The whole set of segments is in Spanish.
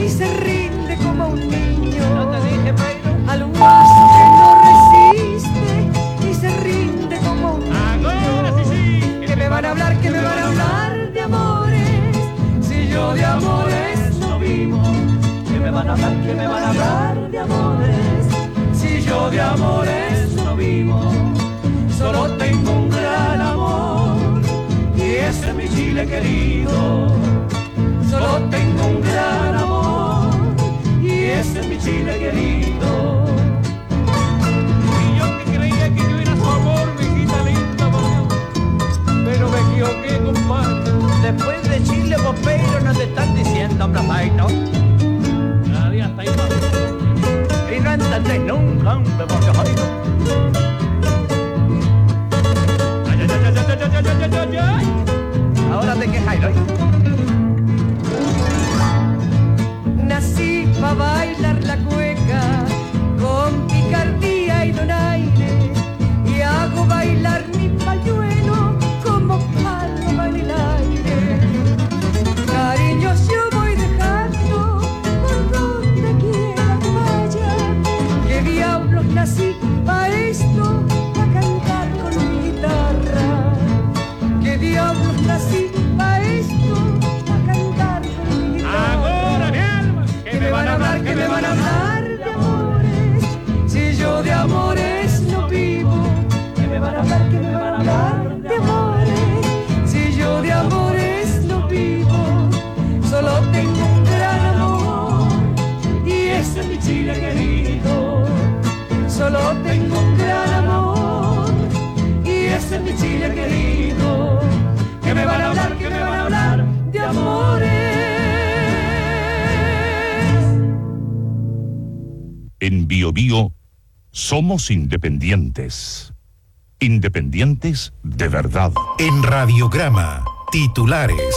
y se rinde como un niño. No te dije, Pedro. Al guaso que no resiste y se rinde como un niño. Que me van a hablar de amores, si yo de amores no vivo. Que me van a hablar de amores, si yo de amores no vivo. Solo tengo un gran amor y ese es mi Chile querido. Solo tengo un gran amor y ese es mi Chile querido. Y yo que creía que yo era su amor, mi hijita linda, pero me equivoqué, compadre. Después de Chile, Pedro, no te están diciendo, hombre, ¿no? Cada día está ahí más. Y no entendés nunca, hombre, porque ay, no. Ahora te quejas, ¿no? Nací pa' bailar la cueca con picardía y donaire, y hago bailar mi pañuelo como paloma en el aire. Cariños yo voy dejando por donde quiera que vaya. Que diablos nací pa' esto, pa' cantar con mi guitarra. Que diablos nací pa' esto, pa' cantar con mi guitarra. Ahora, mi alma, que me van a hablar de amores, si yo de amores no vivo. Que me van a hablar de amores, si yo de amores no vivo. Solo tengo un gran amor y ese es mi Chile querido. Solo tengo un gran amor y ese es mi Chile querido. Que me van a hablar de amores. En Bio Bio somos independientes. Independientes de verdad. En Radiograma, titulares.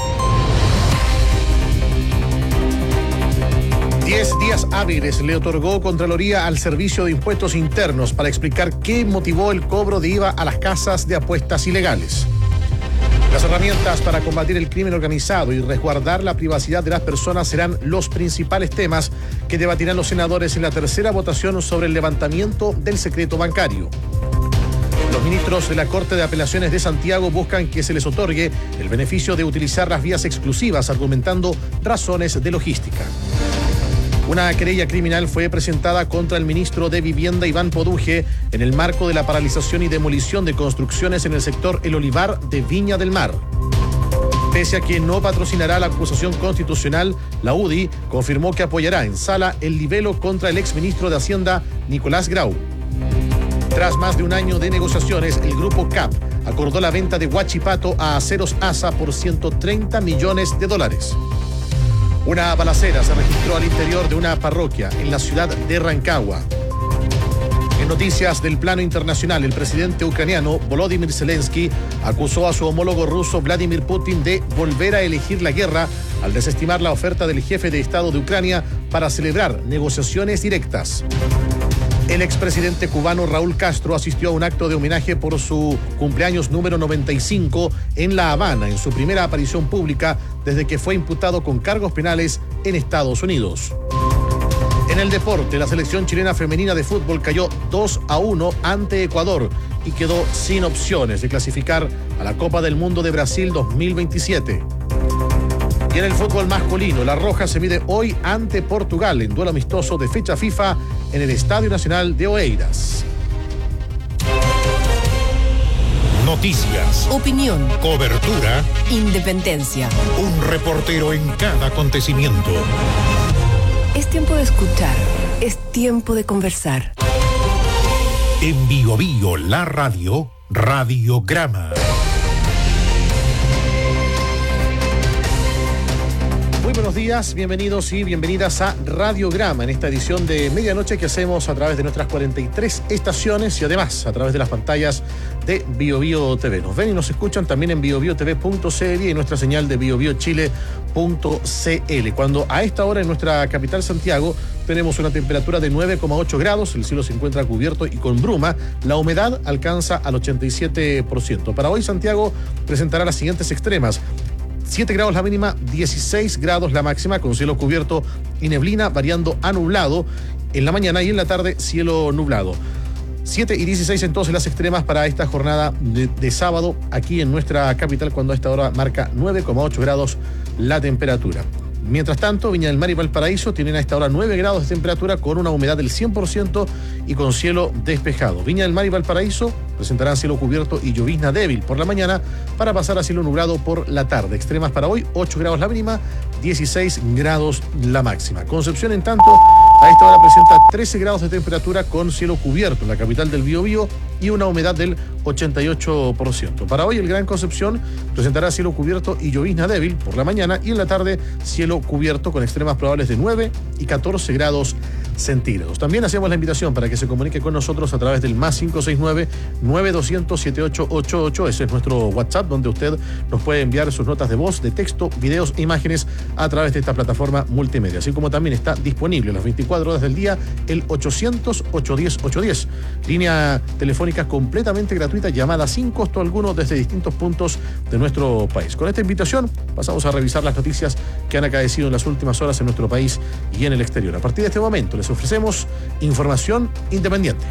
10 días hábiles le otorgó Contraloría al Servicio de Impuestos Internos para explicar qué motivó el cobro de IVA a las casas de apuestas ilegales. Las herramientas para combatir el crimen organizado y resguardar la privacidad de las personas serán los principales temas que debatirán los senadores en la tercera votación sobre el levantamiento del secreto bancario. Los ministros de la Corte de Apelaciones de Santiago buscan que se les otorgue el beneficio de utilizar las vías exclusivas, argumentando razones de logística. Una querella criminal fue presentada contra el ministro de Vivienda, Iván Poduje, en el marco de la paralización y demolición de construcciones en el sector El Olivar de Viña del Mar. Pese a que no patrocinará la acusación constitucional, la UDI confirmó que apoyará en sala el libelo contra el exministro de Hacienda, Nicolás Grau. Tras más de un año de negociaciones, el grupo CAP acordó la venta de Huachipato a Aceros ASA por $130 millones. Una balacera se registró al interior de una parroquia en la ciudad de Rancagua. En noticias del plano internacional, el presidente ucraniano Volodymyr Zelensky acusó a su homólogo ruso Vladimir Putin de volver a elegir la guerra al desestimar la oferta del jefe de Estado de Ucrania para celebrar negociaciones directas. El expresidente cubano Raúl Castro asistió a un acto de homenaje por su cumpleaños número 95 en La Habana, en su primera aparición pública desde que fue imputado con cargos penales en Estados Unidos. En el deporte, la selección chilena femenina de fútbol cayó 2-1 ante Ecuador y quedó sin opciones de clasificar a la Copa del Mundo de Brasil 2027. Y en el fútbol masculino, La Roja se mide hoy ante Portugal en duelo amistoso de fecha FIFA en el Estadio Nacional de Oeiras. Noticias, opinión, cobertura, independencia. Un reportero en cada acontecimiento. Es tiempo de escuchar, es tiempo de conversar. En Bio Bio, la radio, Radiograma. Muy buenos días, bienvenidos y bienvenidas a Radiograma en esta edición de medianoche que hacemos a través de nuestras 43 estaciones y además a través de las pantallas de Bio Bio TV. Nos ven y nos escuchan también en biobiotv.cl y en nuestra señal de biobiochile.cl. Cuando a esta hora en nuestra capital Santiago tenemos una temperatura de 9,8 grados, el cielo se encuentra cubierto y con bruma, la humedad alcanza al 87%. Para hoy Santiago presentará las siguientes extremas: 7 grados la mínima, 16 grados la máxima, con cielo cubierto y neblina, variando a nublado en la mañana y en la tarde cielo nublado. 7 y 16 entonces las extremas para esta jornada de sábado aquí en nuestra capital, cuando a esta hora marca 9,8 grados la temperatura. Mientras tanto, Viña del Mar y Valparaíso tienen a esta hora 9 grados de temperatura con una humedad del 100% y con cielo despejado. Viña del Mar y Valparaíso presentarán cielo cubierto y llovizna débil por la mañana para pasar a cielo nublado por la tarde. Extremas para hoy, 8 grados la mínima, 16 grados la máxima. Concepción, en tanto, a esta hora presenta 13 grados de temperatura con cielo cubierto en la capital del Biobío y una humedad del 88%. Para hoy, el Gran Concepción presentará cielo cubierto y llovizna débil por la mañana y en la tarde cielo cubierto con extremas probables de 9 y 14 grados centígrados. También hacemos la invitación para que se comunique con nosotros a través del más 569-9200-7888. Ese es nuestro WhatsApp, donde usted nos puede enviar sus notas de voz, de texto, videos e imágenes a través de esta plataforma multimedia. Así como también está disponible las 24 horas del día el 800-810-810. Línea telefónica completamente gratuita, llamada sin costo alguno desde distintos puntos de nuestro país. Con esta invitación pasamos a revisar las noticias que han acaecido en las últimas horas en nuestro país y en el exterior. A partir de este momento les ofrecemos información independiente.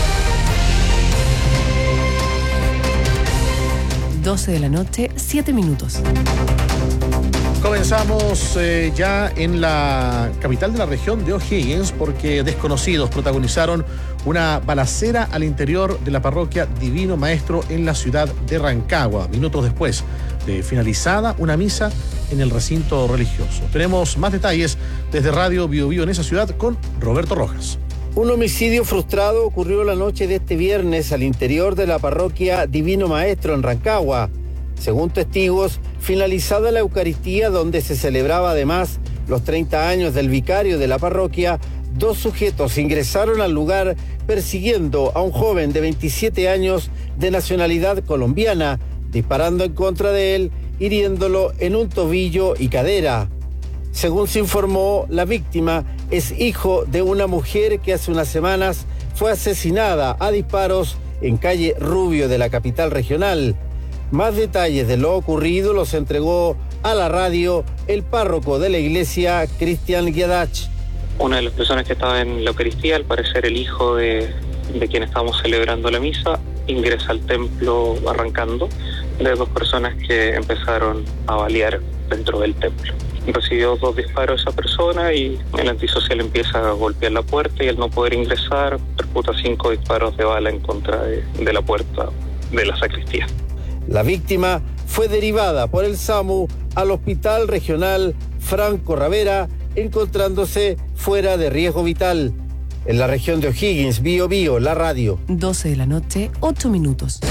12 de la noche, 7 minutos. Comenzamos ya en la capital de la región de O'Higgins, porque desconocidos protagonizaron una balacera al interior de la parroquia Divino Maestro en la ciudad de Rancagua, minutos después de finalizada una misa en el recinto religioso. Tenemos más detalles desde Radio Biobío en esa ciudad con Roberto Rojas. Un homicidio frustrado ocurrió la noche de este viernes al interior de la parroquia Divino Maestro en Rancagua. Según testigos, finalizada la Eucaristía, donde se celebraba además los 30 años del vicario de la parroquia, 2 sujetos ingresaron al lugar persiguiendo a un joven de 27 años de nacionalidad colombiana, disparando en contra de él, hiriéndolo en un tobillo y cadera. Según se informó, la víctima es hijo de una mujer que hace unas semanas fue asesinada a disparos en calle Rubio de la capital regional. Más detalles de lo ocurrido los entregó a la radio el párroco de la iglesia, Cristian Guiadach. Una de las personas que estaba en la Eucaristía, al parecer el hijo de quien estábamos celebrando la misa, ingresa al templo arrancando de 2 personas que empezaron a balear dentro del templo. Recibió 2 disparos esa persona y el antisocial empieza a golpear la puerta y al no poder ingresar, percuta 5 disparos de bala en contra de la puerta de la sacristía. La víctima fue derivada por el SAMU al Hospital Regional Franco Ravera, encontrándose fuera de riesgo vital. En la región de O'Higgins, Biobío, la radio. 12 de la noche, 8 minutos.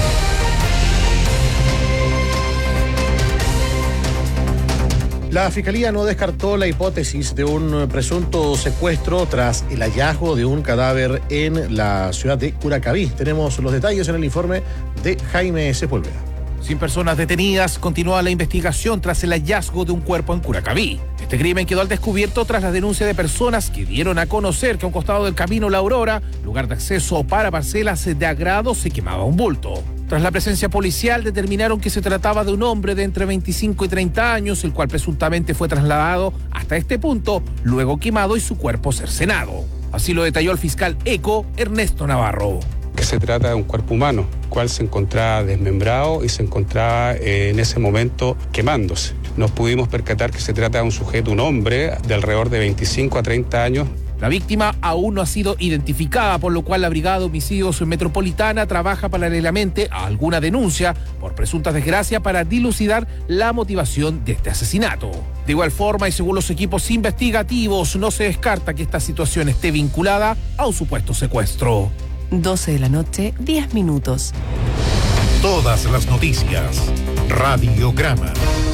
La Fiscalía no descartó la hipótesis de un presunto secuestro tras el hallazgo de un cadáver en la ciudad de Curacaví. Tenemos los detalles en el informe de Jaime Sepúlveda. Sin personas detenidas, continúa la investigación tras el hallazgo de un cuerpo en Curacaví. Este crimen quedó al descubierto tras la denuncia de personas que dieron a conocer que a un costado del camino La Aurora, lugar de acceso para parcelas de agrado, se quemaba un bulto. Tras la presencia policial, determinaron que se trataba de un hombre de entre 25 y 30 años, el cual presuntamente fue trasladado hasta este punto, luego quemado y su cuerpo cercenado. Así lo detalló el fiscal ECO, Ernesto Navarro. Que se trata de un cuerpo humano, el cual se encontraba desmembrado y se encontraba en ese momento quemándose. Nos pudimos percatar que se trata de un sujeto, un hombre de alrededor de 25 a 30 años. La víctima aún no ha sido identificada, por lo cual la Brigada de Homicidios Metropolitana trabaja paralelamente a alguna denuncia por presuntas desgracias para dilucidar la motivación de este asesinato. De igual forma, y según los equipos investigativos, no se descarta que esta situación esté vinculada a un supuesto secuestro. 12 de la noche, 10 minutos. Todas las noticias. Radiograma.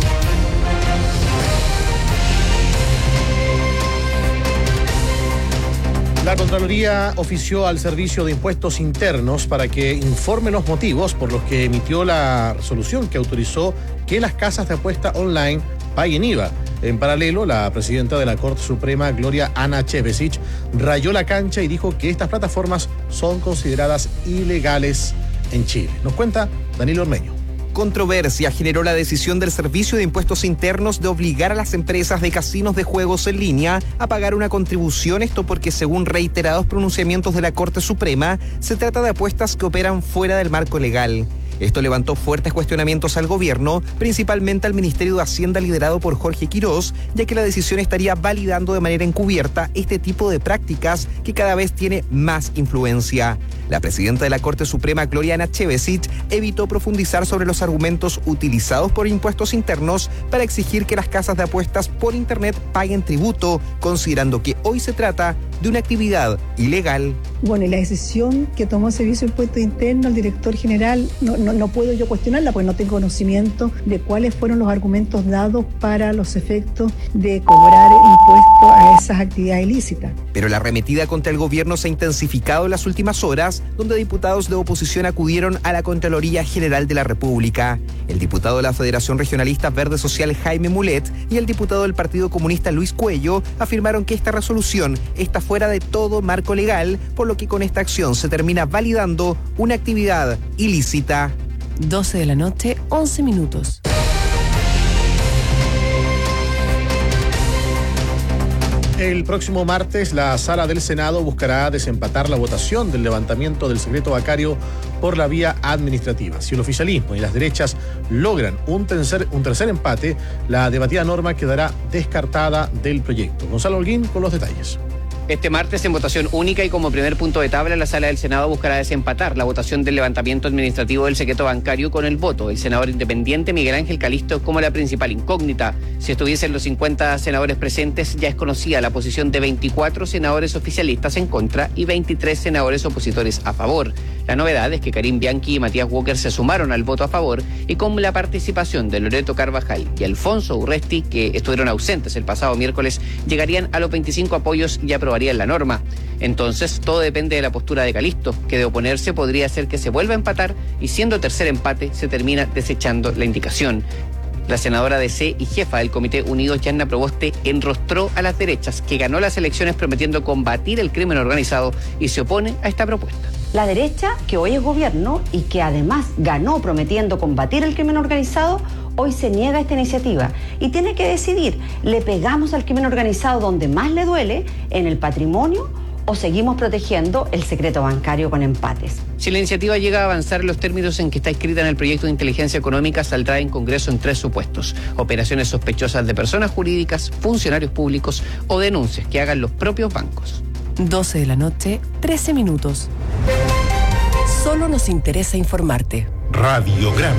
La Contraloría ofició al Servicio de Impuestos Internos para que informe los motivos por los que emitió la resolución que autorizó que las casas de apuesta online paguen IVA. En paralelo, la presidenta de la Corte Suprema, Gloria Ana Chevesic, rayó la cancha y dijo que estas plataformas son consideradas ilegales en Chile. Nos cuenta Danilo Ormeño. Controversia generó la decisión del Servicio de Impuestos Internos de obligar a las empresas de casinos de juegos en línea a pagar una contribución, esto porque según reiterados pronunciamientos de la Corte Suprema, se trata de apuestas que operan fuera del marco legal. Esto levantó fuertes cuestionamientos al gobierno, principalmente al Ministerio de Hacienda liderado por Jorge Quirós, ya que la decisión estaría validando de manera encubierta este tipo de prácticas que cada vez tiene más influencia. La presidenta de la Corte Suprema, Gloriana Chevesic, evitó profundizar sobre los argumentos utilizados por Impuestos Internos para exigir que las casas de apuestas por Internet paguen tributo, considerando que hoy se trata de una actividad ilegal. Bueno, y la decisión que tomó el Servicio de Impuestos Internos, el director general, no puedo yo cuestionarla, porque no tengo conocimiento de cuáles fueron los argumentos dados para los efectos de cobrar impuestos a esas actividades ilícitas. Pero la arremetida contra el gobierno se ha intensificado en las últimas horas, donde diputados de oposición acudieron a la Contraloría General de la República. El diputado de la Federación Regionalista Verde Social, Jaime Mulet, y el diputado del Partido Comunista, Luis Cuello, afirmaron que esta resolución está fuera de todo marco legal, por lo que con esta acción se termina validando una actividad ilícita. 12 de la noche, 11 minutos. El próximo martes, la Sala del Senado buscará desempatar la votación del levantamiento del secreto bancario por la vía administrativa. Si el oficialismo y las derechas logran un tercer empate, la debatida norma quedará descartada del proyecto. Gonzalo Holguín con los detalles. Este martes, en votación única y como primer punto de tabla, la Sala del Senado buscará desempatar la votación del levantamiento administrativo del secreto bancario con el voto del senador independiente Miguel Ángel Calisto como la principal incógnita. Si estuviesen los 50 senadores presentes, ya es conocida la posición de 24 senadores oficialistas en contra y 23 senadores opositores a favor. La novedad es que Karim Bianchi y Matías Walker se sumaron al voto a favor, y con la participación de Loreto Carvajal y Alfonso Urresti, que estuvieron ausentes el pasado miércoles, llegarían a los 25 apoyos y aprobarían la norma. Entonces, todo depende de la postura de Calisto, que de oponerse podría hacer que se vuelva a empatar, y siendo tercer empate se termina desechando la indicación. La senadora DC y jefa del Comité Unidos, Yanna Proboste, enrostró a las derechas, que ganó las elecciones prometiendo combatir el crimen organizado, y se opone a esta propuesta. La derecha, que hoy es gobierno y que además ganó prometiendo combatir el crimen organizado, hoy se niega a esta iniciativa y tiene que decidir: ¿le pegamos al crimen organizado donde más le duele, en el patrimonio, o seguimos protegiendo el secreto bancario con empates? Si la iniciativa llega a avanzar en los términos en que está escrita en el proyecto de inteligencia económica, saldrá en Congreso en 3 supuestos: operaciones sospechosas de personas jurídicas, funcionarios públicos o denuncias que hagan los propios bancos. 12 de la noche, 13 minutos. Solo nos interesa informarte. Radiograma.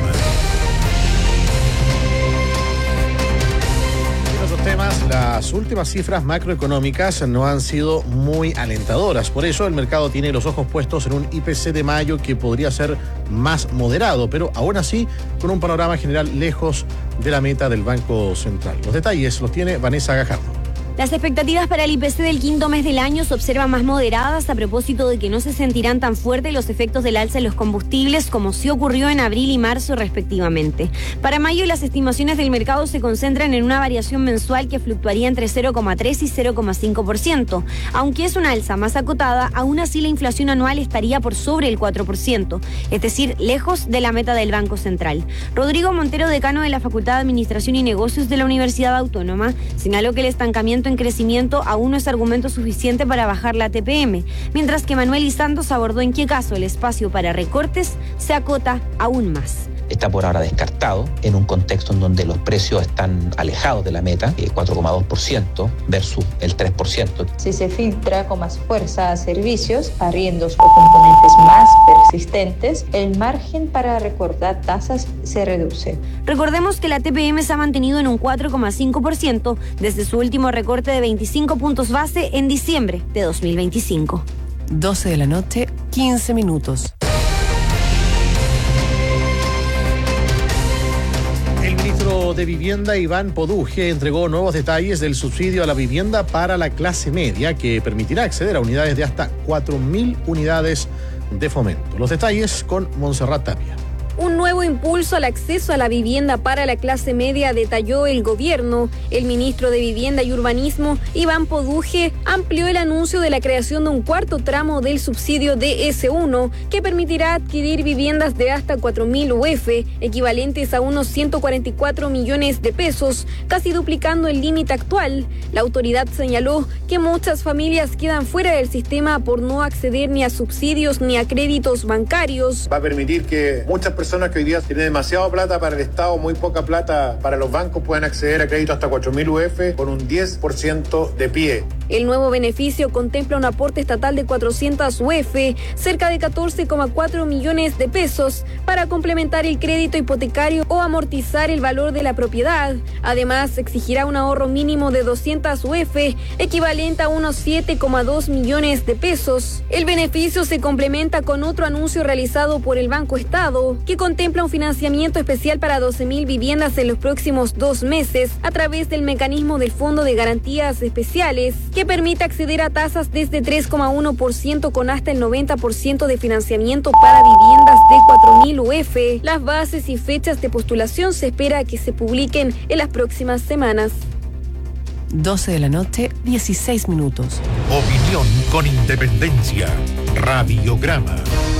En otros temas, las últimas cifras macroeconómicas no han sido muy alentadoras. Por eso el mercado tiene los ojos puestos en un IPC de mayo que podría ser más moderado, pero aún así con un panorama general lejos de la meta del Banco Central. Los detalles los tiene Vanessa Gajardo. Las expectativas para el IPC del quinto mes del año se observan más moderadas a propósito de que no se sentirán tan fuertes los efectos del alza en los combustibles como sí ocurrió en abril y marzo respectivamente. Para mayo, las estimaciones del mercado se concentran en una variación mensual que fluctuaría entre 0,3 y 0,5%. Aunque es una alza más acotada, aún así la inflación anual estaría por sobre el 4%, es decir, lejos de la meta del Banco Central. Rodrigo Montero, decano de la Facultad de Administración y Negocios de la Universidad Autónoma, señaló que el estancamiento en crecimiento aún no es argumento suficiente para bajar la TPM, mientras que Manuel Isantos abordó en qué caso el espacio para recortes se acota aún más. Está por ahora descartado en un contexto en donde los precios están alejados de la meta, 4,2% versus el 3%. Si se filtra con más fuerza a servicios, arriendos o componentes más persistentes, el margen para recortar tasas se reduce. Recordemos que la TPM se ha mantenido en un 4,5% desde su último recorte de 25 puntos base en diciembre de 2025. 12 de la noche, 15 minutos. El ministro de Vivienda, Iván Poduje, entregó nuevos detalles del subsidio a la vivienda para la clase media que permitirá acceder a unidades de hasta 4.000 unidades de fomento. Los detalles con Montserrat Tapia. Un nuevo impulso al acceso a la vivienda para la clase media, detalló el gobierno. El ministro de Vivienda y Urbanismo, Iván Poduje, amplió el anuncio de la creación de un cuarto tramo del subsidio DS1 que permitirá adquirir viviendas de hasta 4.000 UF, equivalentes a unos 144 millones de pesos, casi duplicando el límite actual. La autoridad señaló que muchas familias quedan fuera del sistema por no acceder ni a subsidios ni a créditos bancarios. Va a permitir que muchas personas que hoy día tienen demasiada plata para el Estado, muy poca plata para los bancos, puedan acceder a crédito hasta 4.000 UF con un 10% de pie. El nuevo beneficio contempla un aporte estatal de 400 UF, cerca de 14,4 millones de pesos, para complementar el crédito hipotecario o amortizar el valor de la propiedad. Además, exigirá un ahorro mínimo de 200 UF, equivalente a unos 7,2 millones de pesos. El beneficio se complementa con otro anuncio realizado por el Banco Estado, que contempla un financiamiento especial para 12.000 viviendas en los próximos 2 meses a través del mecanismo del Fondo de Garantías Especiales, que permite acceder a tasas desde 3,1% con hasta el 90% de financiamiento para viviendas de 4.000 UF. Las bases y fechas de postulación se espera que se publiquen en las próximas semanas. 12 de la noche, 16 minutos. Opinión con independencia. Radiograma.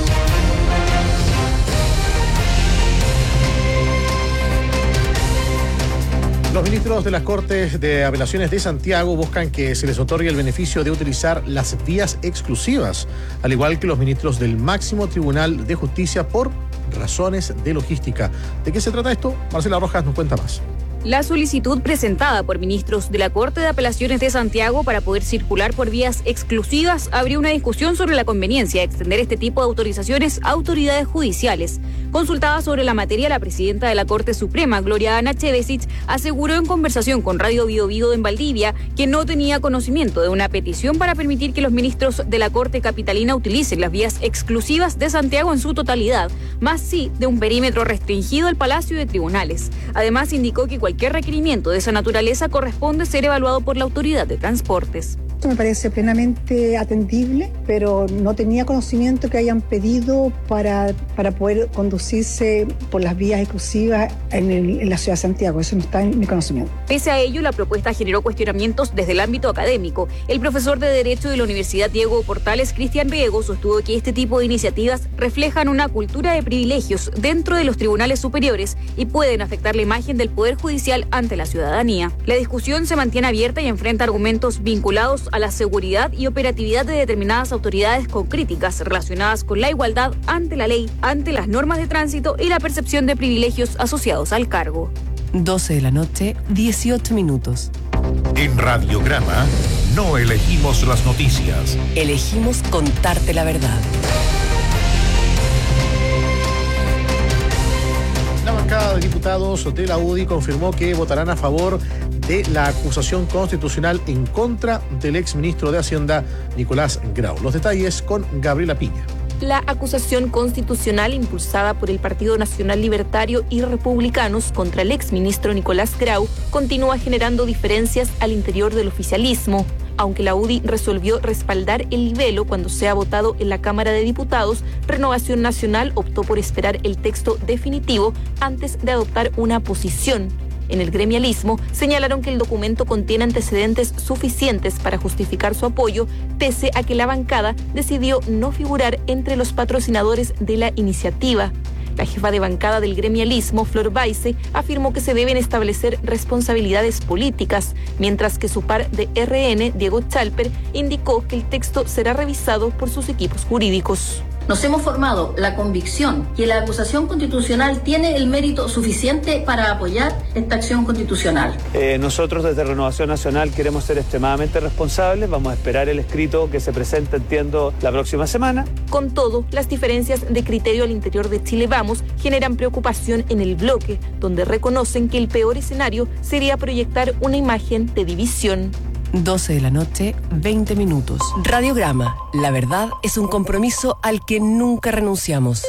Los ministros de las Cortes de Apelaciones de Santiago buscan que se les otorgue el beneficio de utilizar las vías exclusivas, al igual que los ministros del máximo Tribunal de Justicia, por razones de logística. ¿De qué se trata esto? Marcela Rojas nos cuenta más. La solicitud presentada por ministros de la Corte de Apelaciones de Santiago para poder circular por vías exclusivas abrió una discusión sobre la conveniencia de extender este tipo de autorizaciones a autoridades judiciales. Consultada sobre la materia, la presidenta de la Corte Suprema, Gloria Ana Chevesic, aseguró en conversación con Radio Biobío en Valdivia que no tenía conocimiento de una petición para permitir que los ministros de la Corte capitalina utilicen las vías exclusivas de Santiago en su totalidad, más sí de un perímetro restringido al Palacio de Tribunales. Además, indicó que cualquier requerimiento de esa naturaleza corresponde ser evaluado por la Autoridad de Transportes. Esto me parece plenamente atendible, pero no tenía conocimiento que hayan pedido para poder conducirse por las vías exclusivas en la ciudad de Santiago. Eso no está en mi conocimiento. Pese a ello, la propuesta generó cuestionamientos desde el ámbito académico. El profesor de Derecho de la Universidad Diego Portales, Cristian Riego, sostuvo que este tipo de iniciativas reflejan una cultura de privilegios dentro de los tribunales superiores y pueden afectar la imagen del Poder Judicial ante la ciudadanía. La discusión se mantiene abierta y enfrenta argumentos vinculados a la seguridad y operatividad de determinadas autoridades, con críticas relacionadas con la igualdad ante la ley, ante las normas de tránsito y la percepción de privilegios asociados al cargo. 12 de la noche, 18 minutos. En Radiograma no elegimos las noticias. Elegimos contarte la verdad. La bancada de diputados de la UDI confirmó que votarán a favor de la acusación constitucional en contra del exministro de Hacienda, Nicolás Grau. Los detalles con Gabriela Piña. La acusación constitucional impulsada por el Partido Nacional Libertario y Republicanos contra el exministro Nicolás Grau continúa generando diferencias al interior del oficialismo. Aunque la UDI resolvió respaldar el libelo cuando sea votado en la Cámara de Diputados, Renovación Nacional optó por esperar el texto definitivo antes de adoptar una posición. En el gremialismo señalaron que el documento contiene antecedentes suficientes para justificar su apoyo, pese a que la bancada decidió no figurar entre los patrocinadores de la iniciativa. La jefa de bancada del gremialismo, Flor Baise, afirmó que se deben establecer responsabilidades políticas, mientras que su par de RN, Diego Chalper, indicó que el texto será revisado por sus equipos jurídicos. Nos hemos formado la convicción que la acusación constitucional tiene el mérito suficiente para apoyar esta acción constitucional. Nosotros desde Renovación Nacional queremos ser extremadamente responsables. Vamos a esperar el escrito que se presente, entiendo, la próxima semana. Con todo, las diferencias de criterio al interior de Chile Vamos generan preocupación en el bloque, donde reconocen que el peor escenario sería proyectar una imagen de división. 12 de la noche, 20 minutos. Radiograma. La verdad es un compromiso al que nunca renunciamos.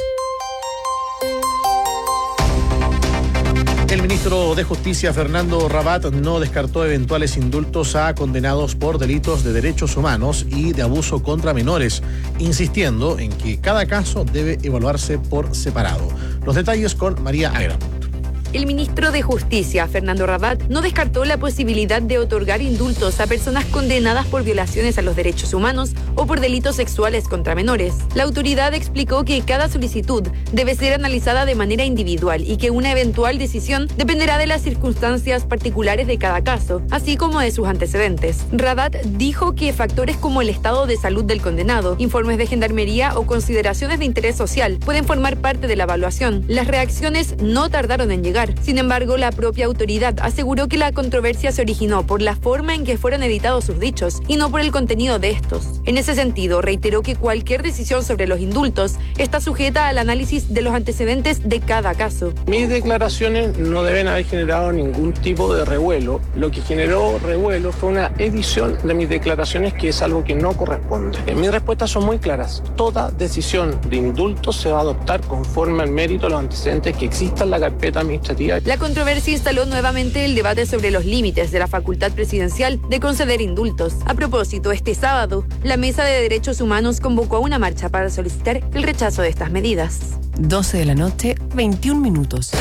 El ministro de Justicia, Fernando Rabat, no descartó eventuales indultos a condenados por delitos de derechos humanos y de abuso contra menores, insistiendo en que cada caso debe evaluarse por separado. Los detalles con María Agra. El ministro de Justicia, Fernando Rabat, no descartó la posibilidad de otorgar indultos a personas condenadas por violaciones a los derechos humanos o por delitos sexuales contra menores. La autoridad explicó que cada solicitud debe ser analizada de manera individual y que una eventual decisión dependerá de las circunstancias particulares de cada caso, así como de sus antecedentes. Rabat dijo que factores como el estado de salud del condenado, informes de gendarmería o consideraciones de interés social pueden formar parte de la evaluación. Las reacciones no tardaron en llegar. Sin embargo, la propia autoridad aseguró que la controversia se originó por la forma en que fueron editados sus dichos y no por el contenido de estos. En ese sentido, reiteró que cualquier decisión sobre los indultos está sujeta al análisis de los antecedentes de cada caso. Mis declaraciones no deben haber generado ningún tipo de revuelo. Lo que generó revuelo fue una edición de mis declaraciones, que es algo que no corresponde. Mis respuestas son muy claras. Toda decisión de indulto se va a adoptar conforme al mérito de los antecedentes que existan en la carpeta administrativa. La controversia instaló nuevamente el debate sobre los límites de la facultad presidencial de conceder indultos. A propósito, este sábado, la Mesa de Derechos Humanos convocó a una marcha para solicitar el rechazo de estas medidas. 12 de la noche, 21 minutos.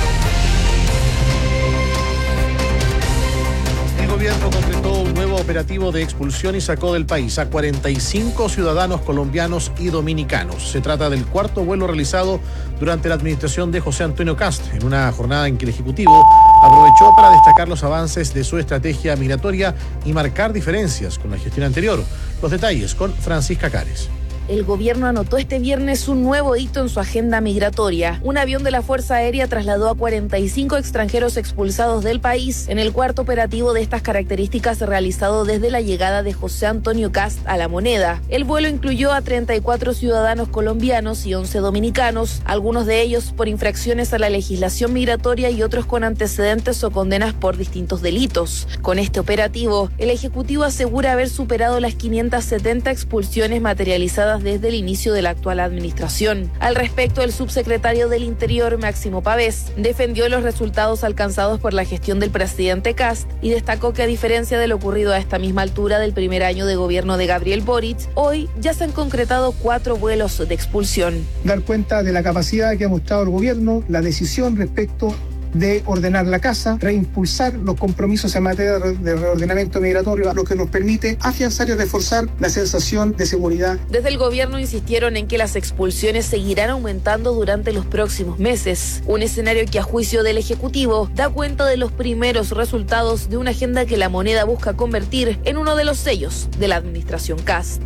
El gobierno completó un nuevo operativo de expulsión y sacó del país a 45 ciudadanos colombianos y dominicanos. Se trata del cuarto vuelo realizado durante la administración de José Antonio Kast, en una jornada en que el Ejecutivo aprovechó para destacar los avances de su estrategia migratoria y marcar diferencias con la gestión anterior. Los detalles con Francisca Cares. El gobierno anotó este viernes un nuevo hito en su agenda migratoria. Un avión de la Fuerza Aérea trasladó a 45 extranjeros expulsados del país en el cuarto operativo de estas características realizado desde la llegada de José Antonio Kast a La Moneda. El vuelo incluyó a 34 ciudadanos colombianos y 11 dominicanos, algunos de ellos por infracciones a la legislación migratoria y otros con antecedentes o condenas por distintos delitos. Con este operativo, el Ejecutivo asegura haber superado las 570 expulsiones materializadas desde el inicio de la actual administración. Al respecto, el subsecretario del Interior, Máximo Pavés, defendió los resultados alcanzados por la gestión del presidente Kast y destacó que, a diferencia de lo ocurrido a esta misma altura del primer año de gobierno de Gabriel Boric, hoy ya se han concretado 4 vuelos de expulsión. Dar cuenta de la capacidad que ha mostrado el gobierno, la decisión respecto de ordenar la casa, reimpulsar los compromisos en materia de reordenamiento migratorio, lo que nos permite afianzar y reforzar la sensación de seguridad. Desde el gobierno insistieron en que las expulsiones seguirán aumentando durante los próximos meses, un escenario que, a juicio del Ejecutivo, da cuenta de los primeros resultados de una agenda que La Moneda busca convertir en uno de los sellos de la administración Kast.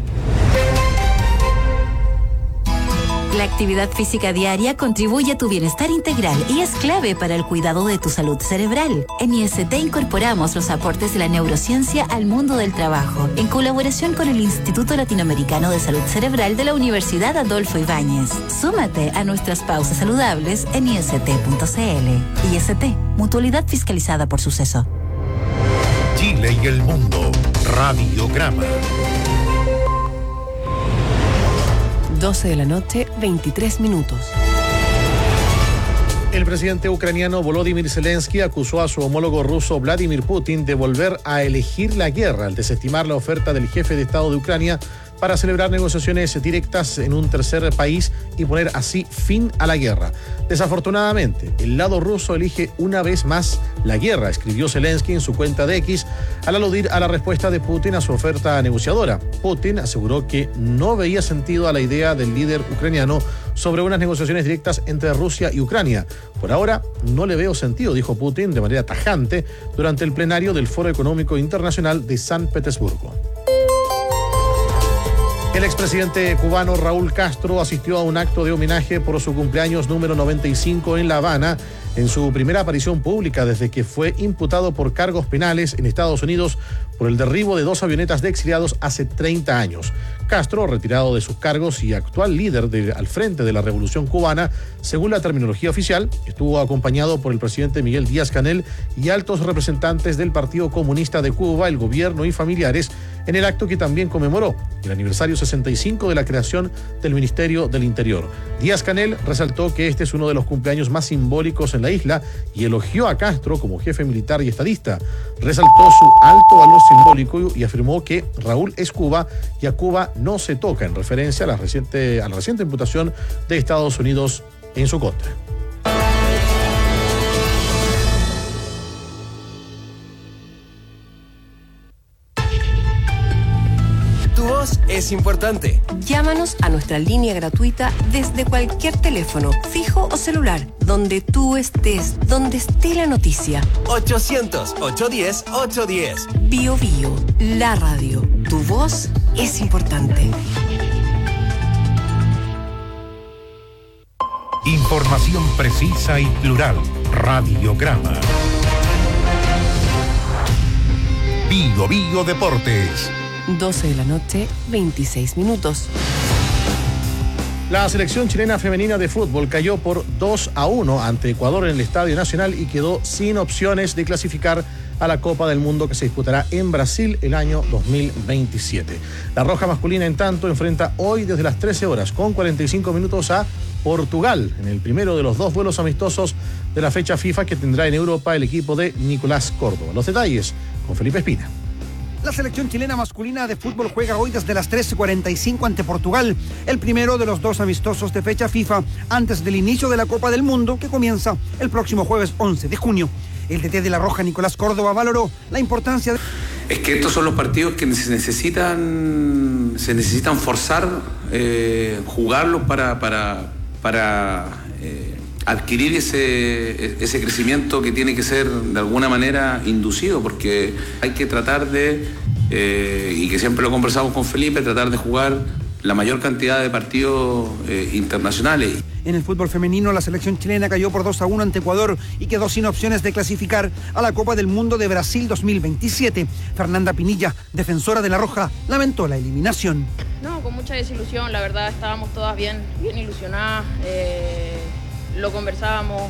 La actividad física diaria contribuye a tu bienestar integral y es clave para el cuidado de tu salud cerebral. En IST incorporamos los aportes de la neurociencia al mundo del trabajo, en colaboración con el Instituto Latinoamericano de Salud Cerebral de la Universidad Adolfo Ibáñez. Súmate a nuestras pausas saludables en ist.cl. IST, mutualidad fiscalizada por Suceso. Chile y el mundo. Radiograma. 12 de la noche, 23 minutos. El presidente ucraniano Volodymyr Zelensky acusó a su homólogo ruso Vladimir Putin de volver a elegir la guerra al desestimar la oferta del jefe de Estado de Ucrania para celebrar negociaciones directas en un tercer país y poner así fin a la guerra. Desafortunadamente, el lado ruso elige una vez más la guerra, escribió Zelensky en su cuenta de X al aludir a la respuesta de Putin a su oferta negociadora. Putin aseguró que no veía sentido a la idea del líder ucraniano sobre unas negociaciones directas entre Rusia y Ucrania. Por ahora, no le veo sentido, dijo Putin de manera tajante durante el plenario del Foro Económico Internacional de San Petersburgo. El expresidente cubano Raúl Castro asistió a un acto de homenaje por su cumpleaños número 95 en La Habana, en su primera aparición pública desde que fue imputado por cargos penales en Estados Unidos por el derribo de 2 avionetas de exiliados hace 30 años. Castro, retirado de sus cargos y actual líder al frente de la Revolución Cubana, según la terminología oficial, estuvo acompañado por el presidente Miguel Díaz-Canel y altos representantes del Partido Comunista de Cuba, el gobierno y familiares, en el acto que también conmemoró el aniversario 65 de la creación del Ministerio del Interior. Díaz-Canel resaltó que este es uno de los cumpleaños más simbólicos en la isla y elogió a Castro como jefe militar y estadista. Resaltó su alto valor simbólico y afirmó que Raúl es Cuba y a Cuba no se toca, en referencia a la reciente imputación de Estados Unidos en su contra. Tu voz es importante. Llámanos a nuestra línea gratuita desde cualquier teléfono, fijo o celular, donde tú estés, donde esté la noticia. 800-810-810. Bio Bio, la radio. Tu voz es importante. Información precisa y plural. Radiograma. Bio Bio Deportes. 12 de la noche, 26 minutos. La selección chilena femenina de fútbol cayó por 2-1 ante Ecuador en el Estadio Nacional y quedó sin opciones de clasificar a la Copa del Mundo que se disputará en Brasil el año 2027. La roja masculina, en tanto, enfrenta hoy desde las 13 horas con 45 minutos a Portugal en el primero de los 2 duelos amistosos de la fecha FIFA que tendrá en Europa el equipo de Nicolás Córdoba. Los detalles con Felipe Espina. La selección chilena masculina de fútbol juega hoy desde las 13:45 ante Portugal, el primero de los 2 amistosos de fecha FIFA antes del inicio de la Copa del Mundo que comienza el próximo jueves 11 de junio. El DT de la Roja, Nicolás Córdoba, valoró la importancia de... Es que estos son los partidos que se necesitan forzar, jugarlos para adquirir ese crecimiento que tiene que ser de alguna manera inducido, porque hay que tratar de, y que siempre lo conversamos con Felipe, tratar de jugar la mayor cantidad de partidos internacionales. En el fútbol femenino, la selección chilena cayó por 2-1 ante Ecuador y quedó sin opciones de clasificar a la Copa del Mundo de Brasil 2027. Fernanda Pinilla, defensora de la Roja, lamentó la eliminación. No, con mucha desilusión, la verdad estábamos todas bien ilusionadas, lo conversábamos,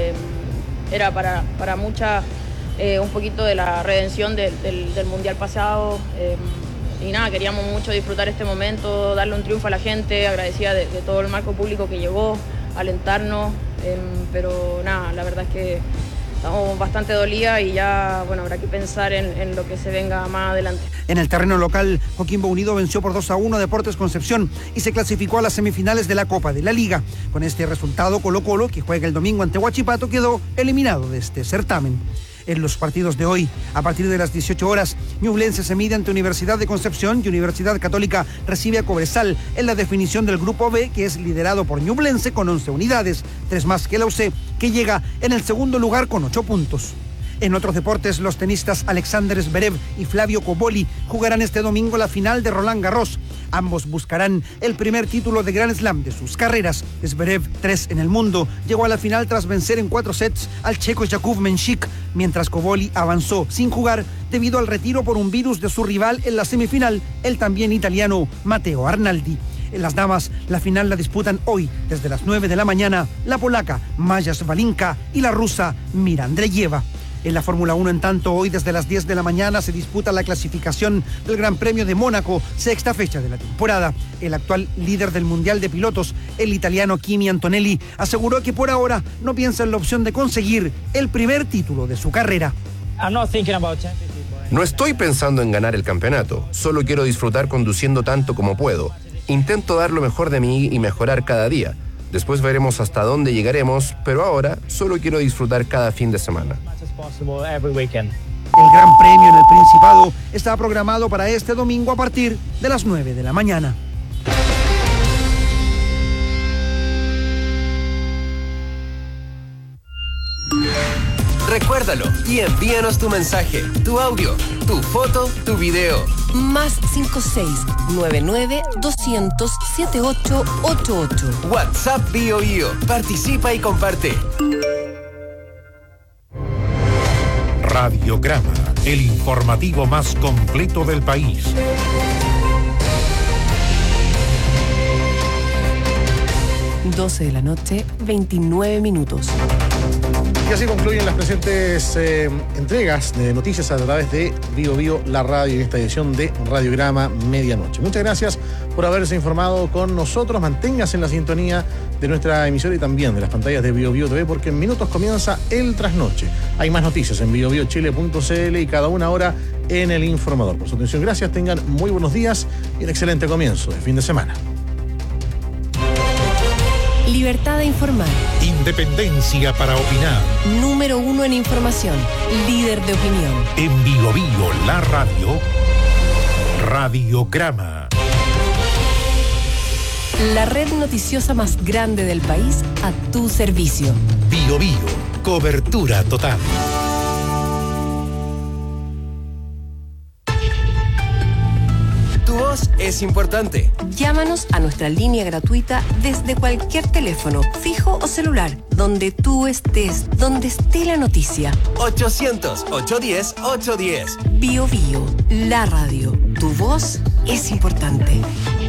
era para mucha un poquito de la redención del Mundial pasado. Y nada, queríamos mucho disfrutar este momento, darle un triunfo a la gente, agradecida de todo el marco público que llegó, alentarnos, pero nada, la verdad es que estamos bastante dolidas y ya, bueno, habrá que pensar en lo que se venga más adelante. En el terreno local, Coquimbo Unido venció por 2-1 a Deportes Concepción y se clasificó a las semifinales de la Copa de la Liga. Con este resultado, Colo-Colo, que juega el domingo ante Huachipato, quedó eliminado de este certamen. En los partidos de hoy, a partir de las 18 horas, Ñublense se mide ante Universidad de Concepción y Universidad Católica recibe a Cobresal en la definición del Grupo B, que es liderado por Ñublense con 11 unidades, 3 más que la UC, que llega en el segundo lugar con 8 puntos. En otros deportes, los tenistas Alexander Zverev y Flavio Cobolli jugarán este domingo la final de Roland Garros. Ambos buscarán el primer título de Grand Slam de sus carreras. Zverev, 3 en el mundo, llegó a la final tras vencer en 4 sets al checo Jakub Menšík, mientras Cobolli avanzó sin jugar debido al retiro por un virus de su rival en la semifinal, el también italiano Matteo Arnaldi. En las damas, la final la disputan hoy, desde las 9 de la mañana, la polaca Maja Svalinka y la rusa Mira Andreeva. En la Fórmula 1, en tanto, hoy desde las 10 de la mañana se disputa la clasificación del Gran Premio de Mónaco, 6ª fecha de la temporada. El actual líder del Mundial de Pilotos, el italiano Kimi Antonelli, aseguró que por ahora no piensa en la opción de conseguir el primer título de su carrera. No estoy pensando en ganar el campeonato, solo quiero disfrutar conduciendo tanto como puedo. Intento dar lo mejor de mí y mejorar cada día. Después veremos hasta dónde llegaremos, pero ahora solo quiero disfrutar cada fin de semana. El Gran Premio en el Principado está programado para este domingo a partir de las 9 de la mañana. Recuérdalo y envíanos tu mensaje, tu audio, tu foto, tu video. Más 56-99-200-7888. WhatsApp Bio Bio. Participa y comparte. Radiograma, el informativo más completo del país. Doce de la noche, 29 minutos. Y así concluyen las presentes entregas de noticias a través de Bio Bio, la radio, en esta edición de Radiograma Medianoche. Muchas gracias por haberse informado con nosotros. Manténgase en la sintonía de nuestra emisora y también de las pantallas de Bio Bio TV, porque en minutos comienza el trasnoche. Hay más noticias en biobiochile.cl y cada una hora en El Informador. Por su atención, gracias, tengan muy buenos días y un excelente comienzo de fin de semana. Libertad de informar. Independencia para opinar. Número 1 en información. Líder de opinión. En Bio Bio, la radio. Radiograma. La red noticiosa más grande del país a tu servicio. Bio Bio, cobertura total. Tu voz es importante. Llámanos a nuestra línea gratuita desde cualquier teléfono, fijo o celular, donde tú estés, donde esté la noticia. 800-810-810. Bio Bio, la radio. Tu voz es importante.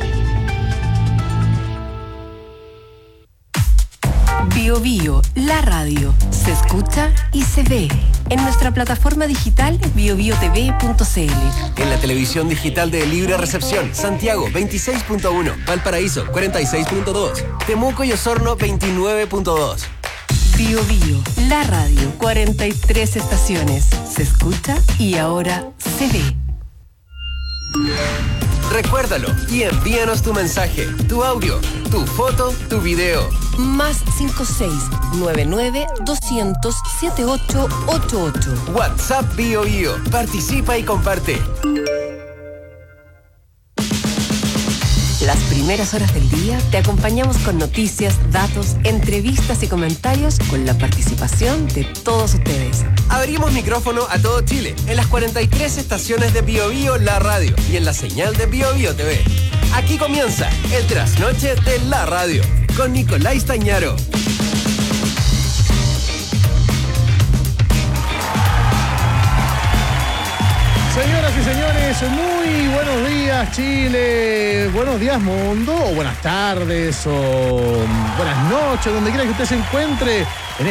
Bio Bio, la radio. Se escucha y se ve. En nuestra plataforma digital biobiotv.cl. En la televisión digital de Libre Recepción, Santiago 26.1, Valparaíso 46.2, Temuco y Osorno 29.2. Bio Bio, la radio. 43 estaciones. Se escucha y ahora se ve. Recuérdalo y envíanos tu mensaje, tu audio, tu foto, tu video. Más 56-99-200-7888. WhatsApp Bio Bio. Participa y comparte. Las primeras horas del día te acompañamos con noticias, datos, entrevistas y comentarios con la participación de todos ustedes. Abrimos micrófono a todo Chile en las 43 estaciones de Bio Bio, la radio, y en la señal de Bio Bio TV. Aquí comienza el trasnoche de la radio con Nicolás Tañaro. Señoras y señores, muy buenos días Chile, buenos días mundo, o buenas tardes, o buenas noches, donde quiera que usted se encuentre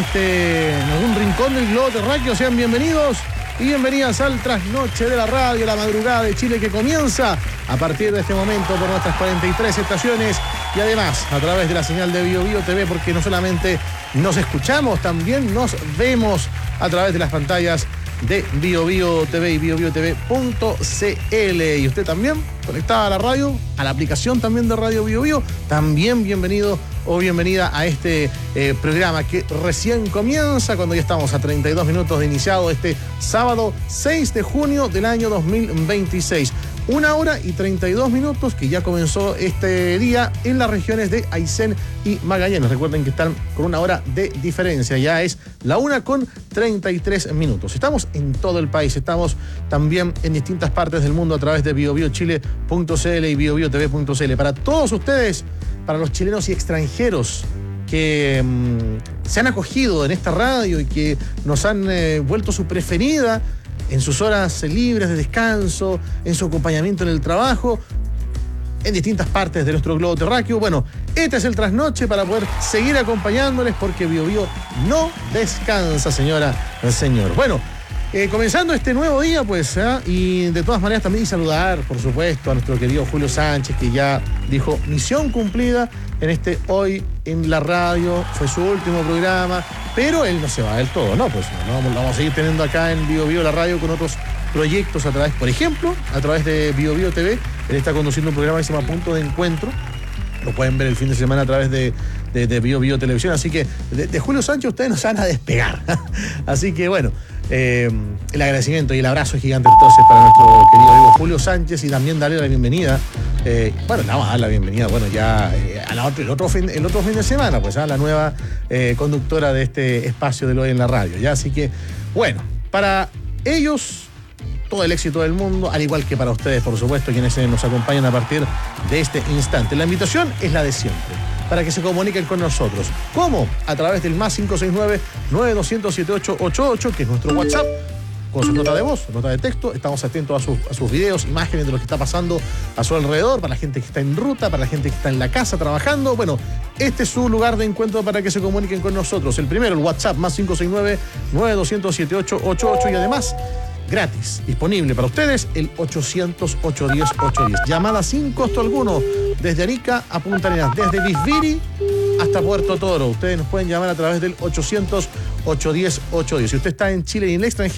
en algún rincón del globo terráqueo. Sean bienvenidos y bienvenidas al trasnoche de la radio, la madrugada de Chile, que comienza a partir de este momento por nuestras 43 estaciones y además a través de la señal de Bio Bio TV, porque no solamente nos escuchamos, también nos vemos a través de las pantallas de Bio Bio TV y biobio.tv.cl. Y usted también, conectada a la radio, a la aplicación también de Radio Bio Bio, también bienvenido o bienvenida a este programa que recién comienza, cuando ya estamos a 32 minutos de iniciado este sábado 6 de junio del año 2026. 1 hora y 32 minutos que ya comenzó este día en las regiones de Aysén y Magallanes. Recuerden que están con 1 hora de diferencia. Ya es la 1:33. Estamos en todo el país. Estamos también en distintas partes del mundo a través de biobiochile.cl y biobiotv.cl. Para todos ustedes, para los chilenos y extranjeros que se han acogido en esta radio y que nos han vuelto su preferida en sus horas libres de descanso, en su acompañamiento en el trabajo, en distintas partes de nuestro globo terráqueo. Bueno, este es el trasnoche para poder seguir acompañándoles, porque Bio Bio no descansa, señora, señor. Bueno, comenzando este nuevo día, pues, y de todas maneras también saludar, por supuesto, a nuestro querido Julio Sánchez, que ya dijo misión cumplida en este Hoy en la Radio. Fue su último programa, pero él no se va del todo, ¿no? Pues lo vamos a seguir teniendo acá en Bio Bio, la radio, con otros proyectos a través, por ejemplo, a través de Bio Bio TV. Él está conduciendo un programa que se llama Punto de Encuentro. Lo pueden ver el fin de semana a través de Bio Bio Televisión. Así que de Julio Sánchez ustedes no se van a despegar. Así que bueno, el agradecimiento y el abrazo gigante entonces para nuestro querido amigo Julio Sánchez, y también darle la bienvenida. Bueno, le vamos a dar la bienvenida, bueno, ya el otro fin de semana, pues, a la nueva conductora de este espacio de Hoy en la Radio. ¿Ya? Así que, bueno, para ellos todo el éxito del mundo, al igual que para ustedes, por supuesto, quienes nos acompañan a partir de este instante. La invitación es la de siempre, para que se comuniquen con nosotros. ¿Cómo? A través del más 569-9200-7888, que es nuestro WhatsApp, con su nota de voz, nota de texto. Estamos atentos a sus videos, imágenes de lo que está pasando a su alrededor, para la gente que está en ruta, para la gente que está en la casa trabajando. Bueno, este es su lugar de encuentro para que se comuniquen con nosotros. El primero, el WhatsApp, más 569-9200-7888, y además, gratis, disponible para ustedes, el 800-810-810. Llamada sin costo alguno, desde Arica a Punta Arenas, desde Bisbiri hasta Puerto Toro. Ustedes nos pueden llamar a través del 800-810-810. Si usted está en Chile y en el extranjero,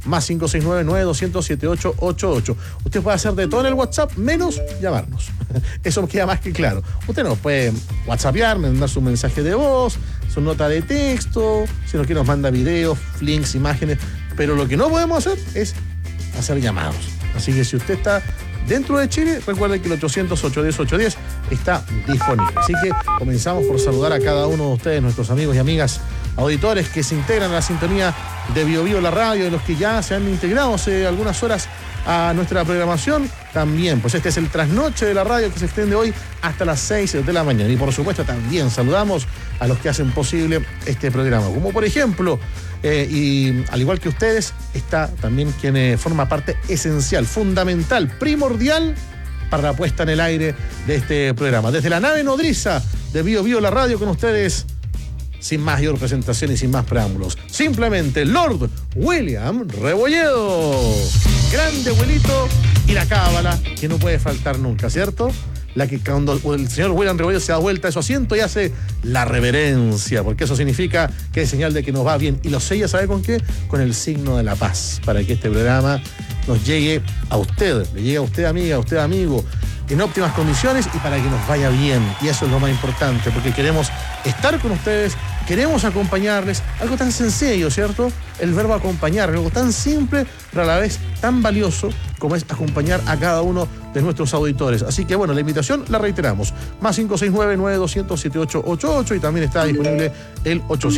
más 569-9200-7888. Usted puede hacer de todo en el WhatsApp, menos llamarnos. Eso queda más que claro. Usted nos puede WhatsAppear, mandar su mensaje de voz, su nota de texto, si nos quiere nos manda videos, links, imágenes, pero lo que no podemos hacer es hacer llamados. Así que si usted está dentro de Chile, recuerde que el 800-810-810 está disponible. Así que comenzamos por saludar a cada uno de ustedes, nuestros amigos y amigas auditores que se integran a la sintonía de Bio Bio la radio, de los que ya se han integrado hace algunas horas a nuestra programación. También, pues este es el trasnoche de la radio que se extiende hoy hasta las 6 de la mañana. Y por supuesto también saludamos a los que hacen posible este programa, como por ejemplo, y al igual que ustedes, está también quien forma parte esencial, fundamental, primordial para la puesta en el aire de este programa. Desde la nave nodriza de Bio Bio la radio con ustedes, sin mayor presentación y sin más preámbulos, simplemente Lord William Rebolledo. Grande abuelito y la cábala que no puede faltar nunca, ¿cierto? La que cuando el señor William Rebolledo se da vuelta de su asiento y hace la reverencia, porque eso significa que es señal de que nos va bien. Y lo sella, ¿sabe con qué? Con el signo de la paz, para que este programa nos llegue a usted, le llegue a usted amiga, a usted amigo, en óptimas condiciones y para que nos vaya bien. Y eso es lo más importante, porque queremos estar con ustedes, queremos acompañarles. Algo tan sencillo, ¿cierto? El verbo acompañar, algo tan simple, pero a la vez tan valioso como es acompañar a cada uno de nuestros auditores. Así que bueno, la invitación la reiteramos. Más 569-9200-7888 y también está disponible el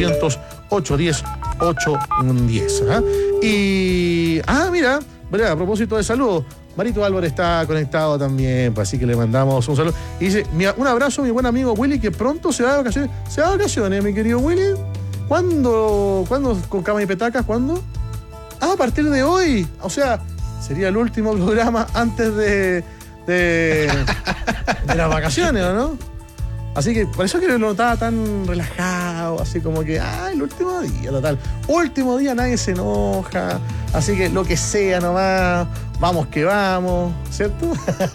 800-810-810. Y... mira, a propósito de saludos, Marito Álvarez está conectado también, pues así que le mandamos un saludo. Y dice, un abrazo a mi buen amigo Willy, que pronto se va de vacaciones. ¿Se va de vacaciones, mi querido Willy? ¿Cuándo con cama y petacas? ¿Cuándo? A partir de hoy. O sea, sería el último programa antes de las vacaciones, ¿o no? Así que por eso que lo notaba tan relajado, así como que, el último día, total. Último día nadie se enoja, así que lo que sea nomás, vamos que vamos, ¿cierto?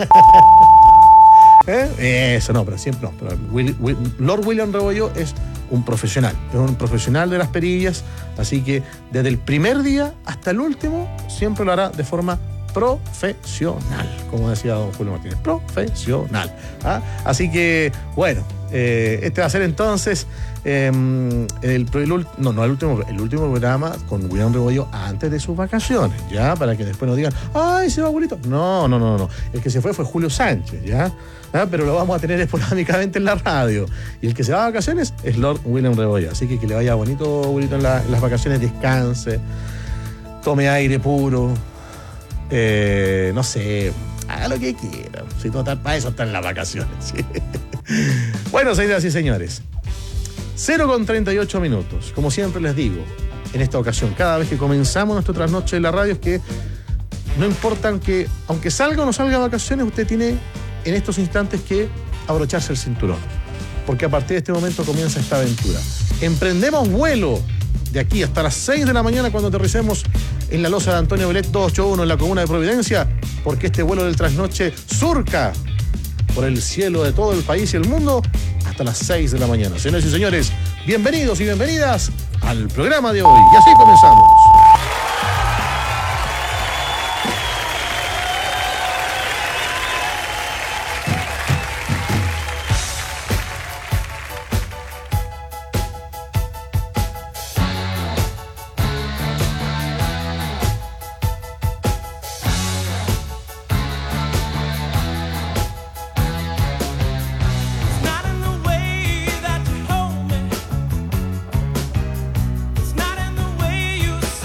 Eso no, pero siempre no. Pero Lord William Rebolledo es un profesional de las perillas, así que desde el primer día hasta el último siempre lo hará de forma profesional, como decía don Julio Martínez, profesional. Así que, bueno, este va a ser entonces el último programa con William Rebolledo antes de sus vacaciones, ya, para que después nos digan, se va abuelito. No. El que se fue Julio Sánchez, ya. Pero lo vamos a tener esporádicamente en la radio. Y el que se va de vacaciones es Lord William Rebolledo. Así que le vaya bonito, abuelito, en las vacaciones, descanse, tome aire puro. No sé, haga lo que quiera. Si total, para eso están las vacaciones. ¿Sí? Bueno, señoras y señores, 0:38. Como siempre les digo, en esta ocasión, cada vez que comenzamos nuestro trasnoche de la radio, es que no importa que, aunque salga o no salga de vacaciones, usted tiene en estos instantes que abrocharse el cinturón. Porque a partir de este momento comienza esta aventura. Emprendemos vuelo de aquí hasta las 6 de la mañana cuando aterricemos en la losa de Antonio Belet 281 en la comuna de Providencia, porque este vuelo del trasnoche surca por el cielo de todo el país y el mundo hasta las 6 de la mañana. Señores y señores, bienvenidos y bienvenidas al programa de hoy. Y así comenzamos. Not in the way you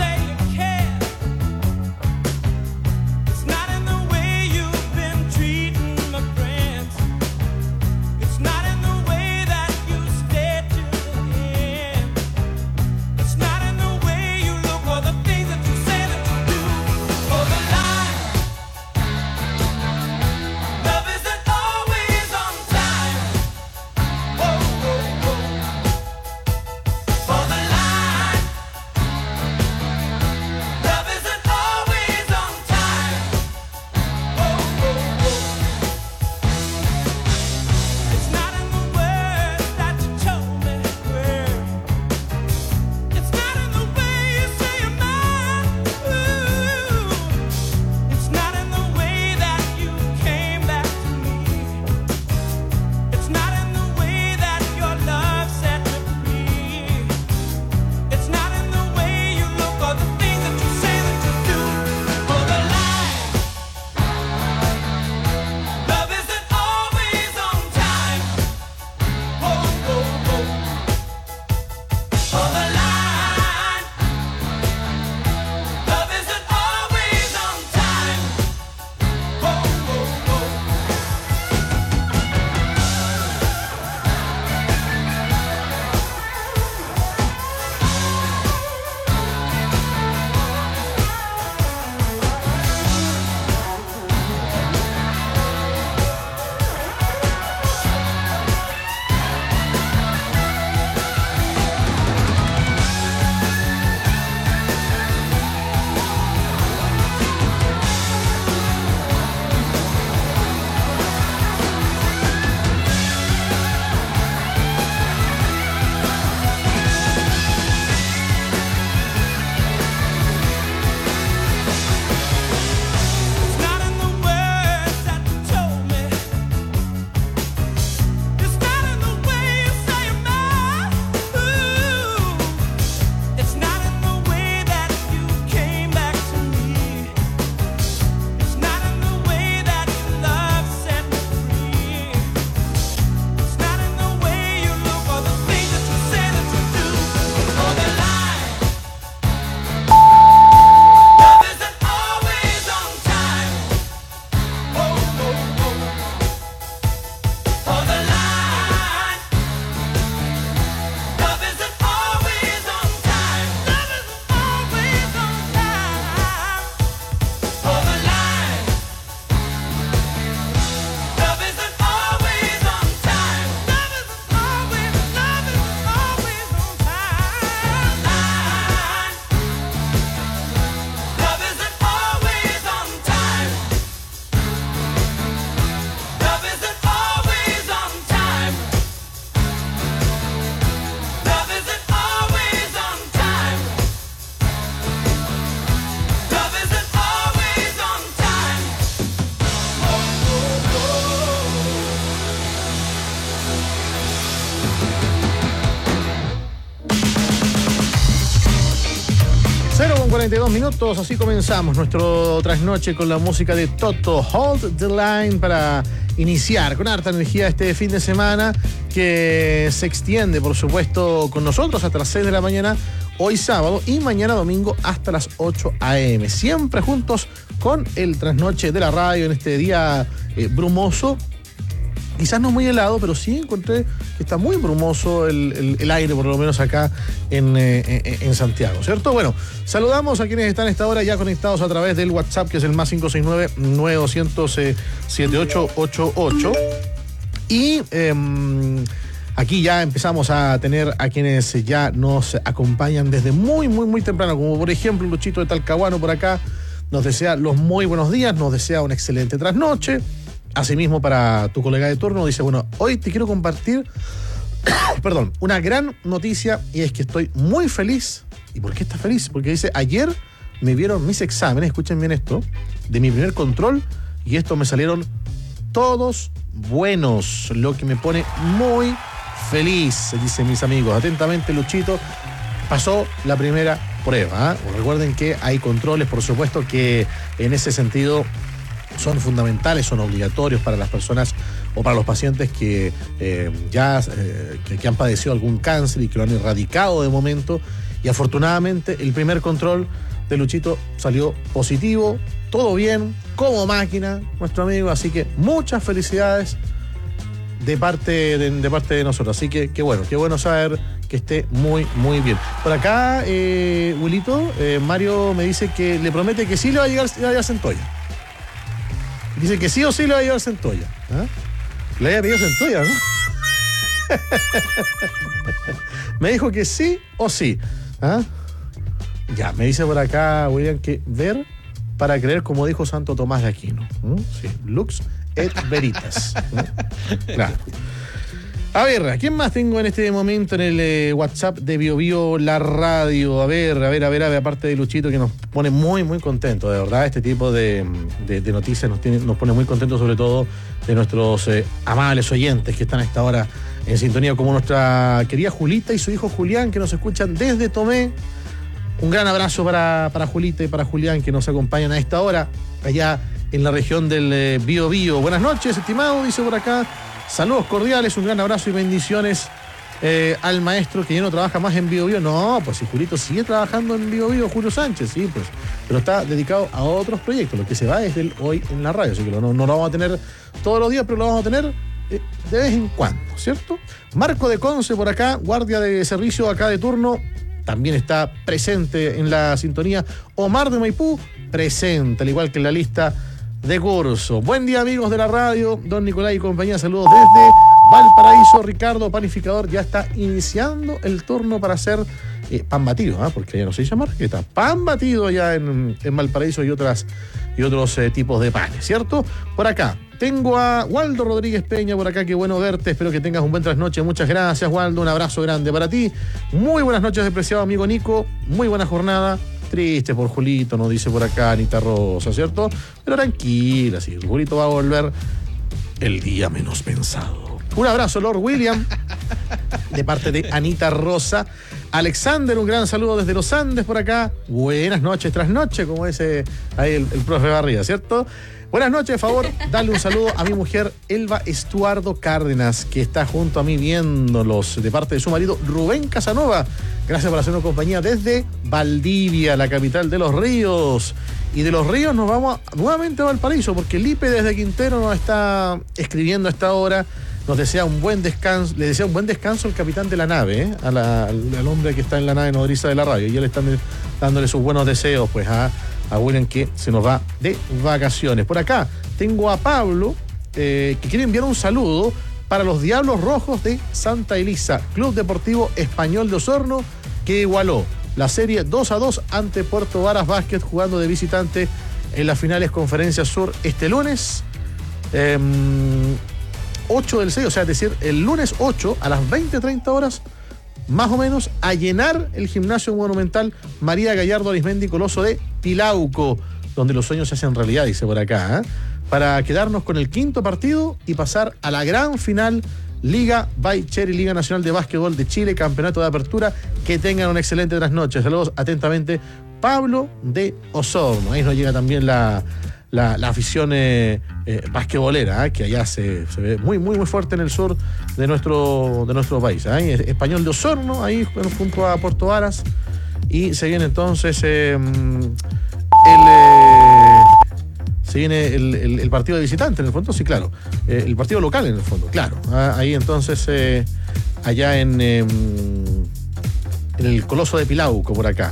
8:42, así comenzamos nuestro trasnoche con la música de Toto, Hold the Line, para iniciar con harta energía este fin de semana que se extiende, por supuesto, con nosotros hasta las 6 de la mañana, hoy sábado, y mañana domingo hasta las 8 a.m. Siempre juntos con el trasnoche de la radio en este día brumoso. Quizás no muy helado, pero sí encontré que está muy brumoso el aire, por lo menos acá en Santiago, ¿cierto? Bueno, saludamos a quienes están a esta hora ya conectados a través del WhatsApp, que es el más 569-9200-7888. Y aquí ya empezamos a tener a quienes ya nos acompañan desde muy temprano, como por ejemplo Luchito de Talcahuano por acá, nos desea los muy buenos días, nos desea una excelente trasnoche. Asimismo, para tu colega de turno, dice, bueno, hoy te quiero compartir, una gran noticia, y es que estoy muy feliz. ¿Y por qué estás feliz? Porque dice, ayer me vieron mis exámenes, escuchen bien esto, de mi primer control, y estos me salieron todos buenos, lo que me pone muy feliz, dicen mis amigos. Atentamente, Luchito, pasó la primera prueba, ¿eh? Recuerden que hay controles, por supuesto, que en ese sentido son fundamentales, son obligatorios para las personas o para los pacientes que que han padecido algún cáncer y que lo han erradicado de momento. Y afortunadamente el primer control de Luchito salió positivo, todo bien, como máquina, nuestro amigo. Así que muchas felicidades de parte de nosotros. Así que qué bueno saber que esté muy bien. Por acá, Wilito, Mario me dice que le promete que sí le va a llegar Centolla. Dice que sí o sí le va a llevar Centolla. ¿Ah? Le había pedido Centolla, ¿no? Me dijo que sí o sí. ¿Ah? Ya, me dice por acá, William, que ver para creer, como dijo Santo Tomás de Aquino. Sí, lux et veritas. Claro. A ver, ¿a quién más tengo en este momento en el WhatsApp de BioBio La Radio? A ver, aparte de Luchito, que nos pone muy contentos, de verdad. Este tipo de noticias nos pone muy contentos, sobre todo de nuestros amables oyentes que están a esta hora en sintonía, como nuestra querida Julita y su hijo Julián, que nos escuchan desde Tomé. Un gran abrazo para Julita y para Julián, que nos acompañan a esta hora allá en la región del BioBio. Buenas noches, estimado, dice por acá. Saludos cordiales, un gran abrazo y bendiciones al maestro que ya no trabaja más en BioBio. No, pues si Julito sigue trabajando en BioBio, Julio Sánchez, sí, pues, pero está dedicado a otros proyectos. Lo que se va es del hoy en la radio, así que no lo vamos a tener todos los días, pero lo vamos a tener de vez en cuando, ¿cierto? Marco de Conce por acá, guardia de servicio acá de turno, también está presente en la sintonía. Omar de Maipú, presente, al igual que en la lista de curso. Buen día, amigos de la radio, don Nicolás y compañía, saludos desde Valparaíso. Ricardo, panificador, ya está iniciando el turno para hacer pan batido, porque ya no se dice marqueta, pan batido allá en Valparaíso y otros tipos de panes, ¿cierto? Por acá tengo a Waldo Rodríguez Peña por acá, qué bueno verte, espero que tengas un buen trasnoche. Muchas gracias, Waldo, un abrazo grande para ti. Muy buenas noches, despreciado amigo Nico, muy buena jornada. Triste por Julito, nos dice por acá Anita Rosa, ¿cierto? Pero tranquila, sí, Julito va a volver el día menos pensado. Un abrazo, Lord William, de parte de Anita Rosa. Alexander, un gran saludo desde los Andes por acá. Buenas noches, trasnoche, como dice ahí el profe Barriga, ¿cierto? Buenas noches, por favor, dale un saludo a mi mujer Elba Estuardo Cárdenas, que está junto a mí viéndolos, de parte de su marido Rubén Casanova. Gracias por hacernos compañía desde Valdivia, la capital de los ríos. Y de los ríos nos vamos nuevamente a Valparaíso, porque Lipe desde Quintero nos está escribiendo a esta hora. Nos desea un buen descanso, le desea un buen descanso al capitán de la nave, al hombre que está en la nave nodriza de la radio. Y él está dándole sus buenos deseos, pues, a William, que se nos va de vacaciones. Por acá tengo a Pablo, que quiere enviar un saludo para los Diablos Rojos de Santa Elisa, Club Deportivo Español de Osorno, que igualó la serie 2-2 ante Puerto Varas Basket, jugando de visitante en las finales Conferencia Sur este lunes 8 del 6, o sea, es decir, el lunes 8 a las 20:30 horas, más o menos, a llenar el gimnasio monumental María Gallardo Arismendi Coloso de Tilauco, donde los sueños se hacen realidad, dice por acá, para quedarnos con el quinto partido y pasar a la gran final Liga by Cherry, Liga Nacional de Básquetbol de Chile, Campeonato de Apertura. Que tengan una excelente trasnoche. Saludos atentamente, Pablo de Osorno. Ahí nos llega también la afición basquetbolera, que allá se ve muy fuerte en el sur de nuestro país. Español de Osorno, ahí junto a Puerto Varas. Y se viene entonces el partido de visitante en el fondo, sí, claro. El partido local en el fondo, claro. Ahí entonces, allá en el Coloso de Pilauco, por acá.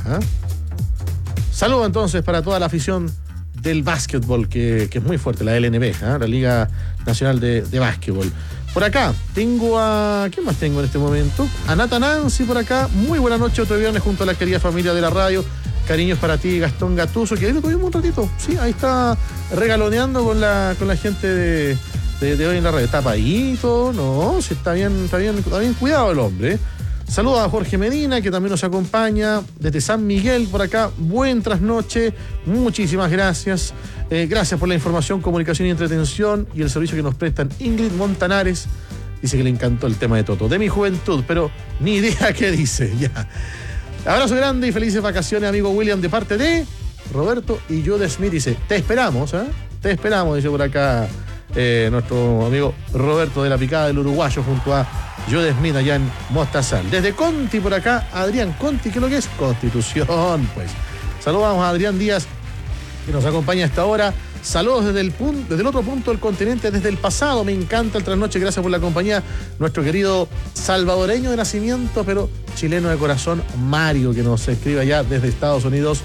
Saludo entonces para toda la afición del básquetbol, que es muy fuerte, la LNB, la Liga Nacional de Básquetbol. Por acá tengo a... ¿Quién más tengo en este momento? A Nata Nancy por acá. Muy buena noche, otro viernes junto a la querida familia de la radio. Cariños para ti, Gastón Gattuso, que ahí lo tuvimos un ratito. Sí, ahí está regaloneando con la gente de hoy en la radio. Está paíto, no, sí, está bien cuidado el hombre. Saludos a Jorge Medina, que también nos acompaña desde San Miguel por acá. Buen trasnoche, muchísimas gracias. Gracias por la información, comunicación y entretención y el servicio que nos prestan. Ingrid Montanares dice que le encantó el tema de Toto, de mi juventud, pero ni idea qué dice. Ya. Abrazo grande y felices vacaciones, amigo William, de parte de Roberto y Jude Smith. Dice, te esperamos, te esperamos, dice por acá nuestro amigo Roberto de la Picada del Uruguayo junto a Jude Smith allá en Mostazal. Desde Conti por acá, Adrián Conti, ¿qué es lo que es? Constitución, pues. Saludamos a Adrián Díaz, que nos acompaña a esta hora. Saludos desde el otro punto del continente, desde el pasado. Me encanta el trasnoche, gracias por la compañía. Nuestro querido salvadoreño de nacimiento, pero chileno de corazón, Mario, que nos escribe allá desde Estados Unidos,